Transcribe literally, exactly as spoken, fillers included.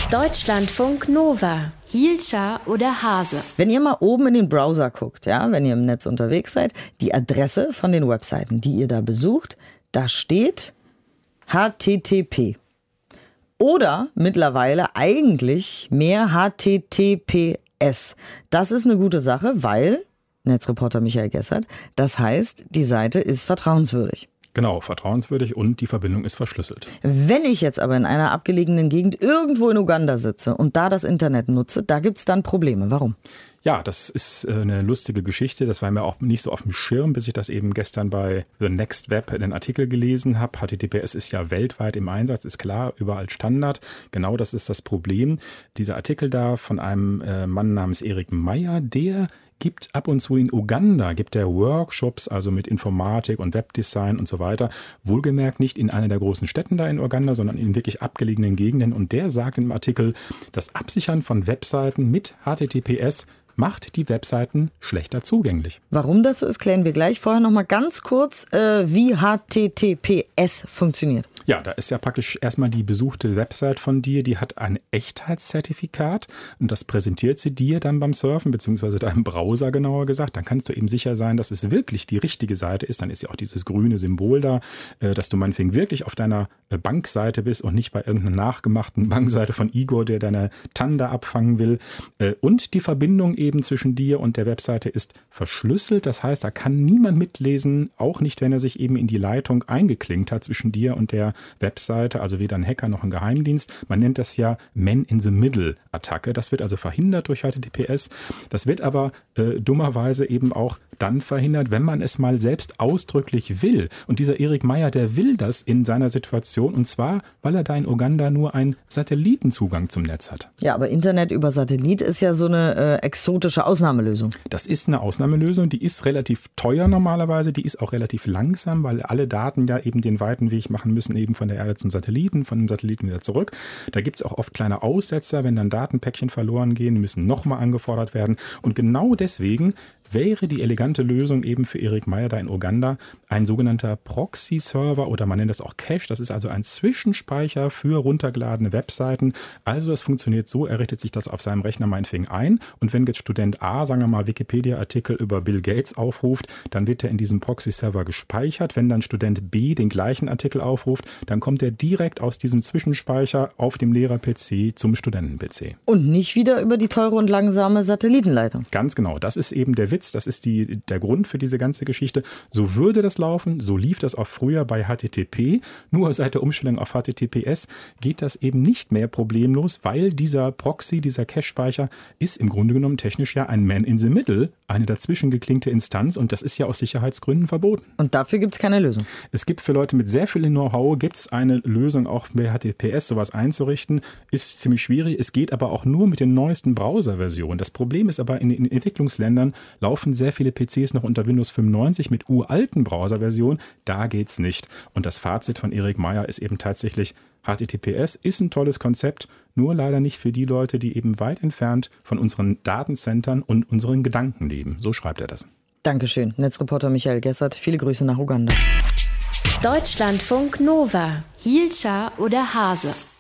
Deutschlandfunk Nova. Hielscher oder Hase? Wenn ihr mal oben in den Browser guckt, ja, wenn ihr im Netz unterwegs seid, die Adresse von den Webseiten, die ihr da besucht, da steht H T T P. Oder mittlerweile eigentlich mehr H T T P S. Das ist eine gute Sache, weil, Netzreporter Michael Gessert, das heißt, die Seite ist vertrauenswürdig. Genau, vertrauenswürdig und die Verbindung ist verschlüsselt. Wenn ich jetzt aber in einer abgelegenen Gegend irgendwo in Uganda sitze und da das Internet nutze, da gibt es dann Probleme. Warum? Ja, das ist eine lustige Geschichte. Das war mir auch nicht so auf dem Schirm, bis ich das eben gestern bei The Next Web in den Artikel gelesen habe. H T T P S ist ja weltweit im Einsatz, ist klar, überall Standard. Genau das ist das Problem. Dieser Artikel da von einem äh, Mann namens Erik Meyer, der gibt ab und zu in Uganda, gibt er Workshops, also mit Informatik und Webdesign und so weiter. Wohlgemerkt nicht in einer der großen Städten da in Uganda, sondern in wirklich abgelegenen Gegenden. Und der sagt im Artikel, das Absichern von Webseiten mit H T T P S macht die Webseiten schlechter zugänglich. Warum das so ist, klären wir gleich. Vorher noch mal ganz kurz, äh, wie H T T P S funktioniert. Ja, da ist ja praktisch erstmal die besuchte Website von dir, die hat ein Echtheitszertifikat und das präsentiert sie dir dann beim Surfen, beziehungsweise deinem Browser genauer gesagt. Dann kannst du eben sicher sein, dass es wirklich die richtige Seite ist. Dann ist ja auch dieses grüne Symbol da, dass du meinetwegen wirklich auf deiner Bankseite bist und nicht bei irgendeiner nachgemachten Bankseite von Igor, der deine Tanda abfangen will. Und die Verbindung eben zwischen dir und der Webseite ist verschlüsselt. Das heißt, da kann niemand mitlesen, auch nicht, wenn er sich eben in die Leitung eingeklinkt hat zwischen dir und der Webseite, also weder ein Hacker noch ein Geheimdienst. Man nennt das ja Man-in-the-Middle-Attacke. Das wird also verhindert durch H T T P S. Das wird aber äh, dummerweise eben auch dann verhindert, wenn man es mal selbst ausdrücklich will. Und dieser Erik Meyer, der will das in seiner Situation, und zwar, weil er da in Uganda nur einen Satellitenzugang zum Netz hat. Ja, aber Internet über Satellit ist ja so eine äh, exotische Ausnahmelösung. Das ist eine Ausnahmelösung, die ist relativ teuer normalerweise, die ist auch relativ langsam, weil alle Daten ja eben den weiten Weg machen müssen, eben von der Erde zum Satelliten, von dem Satelliten wieder zurück. Da gibt es auch oft kleine Aussetzer, wenn dann Datenpäckchen verloren gehen, müssen nochmal angefordert werden. Und genau deswegen wäre die elegante Lösung eben für Erik Meyer da in Uganda ein sogenannter Proxy-Server oder man nennt das auch Cache. Das ist also ein Zwischenspeicher für runtergeladene Webseiten. Also es funktioniert so, er richtet sich das auf seinem Rechner meinetwegen ein und wenn jetzt Student A, sagen wir mal, Wikipedia-Artikel über Bill Gates aufruft, dann wird er in diesem Proxy-Server gespeichert. Wenn dann Student B den gleichen Artikel aufruft, dann kommt er direkt aus diesem Zwischenspeicher auf dem Lehrer-P C zum Studenten-P C. Und nicht wieder über die teure und langsame Satellitenleitung. Ganz genau, das ist eben der Witz. Das ist die, der Grund für diese ganze Geschichte. So würde das laufen, so lief das auch früher bei H T T P. Nur seit der Umstellung auf H T T P S geht das eben nicht mehr problemlos, weil dieser Proxy, dieser Cache-Speicher ist im Grunde genommen technisch ja ein Man-in-the-Middle, eine dazwischen geklinkte Instanz und das ist ja aus Sicherheitsgründen verboten. Und dafür gibt es keine Lösung? Es gibt für Leute mit sehr viel Know-how, gibt es eine Lösung auch bei H T T P S, sowas einzurichten. Ist ziemlich schwierig, es geht aber auch nur mit den neuesten Browser-Versionen. Das Problem ist aber, in den Entwicklungsländern laufen sehr viele P Cs noch unter Windows fünfundneunzig mit uralten Browserversionen. Da geht's nicht. Und das Fazit von Erik Meyer ist eben tatsächlich, H T T P S ist ein tolles Konzept, nur leider nicht für die Leute, die eben weit entfernt von unseren Datencentern und unseren Gedanken leben. So schreibt er das. Dankeschön, Netzreporter Michael Gessert. Viele Grüße nach Uganda. Deutschlandfunk Nova. Hielscher oder Hase?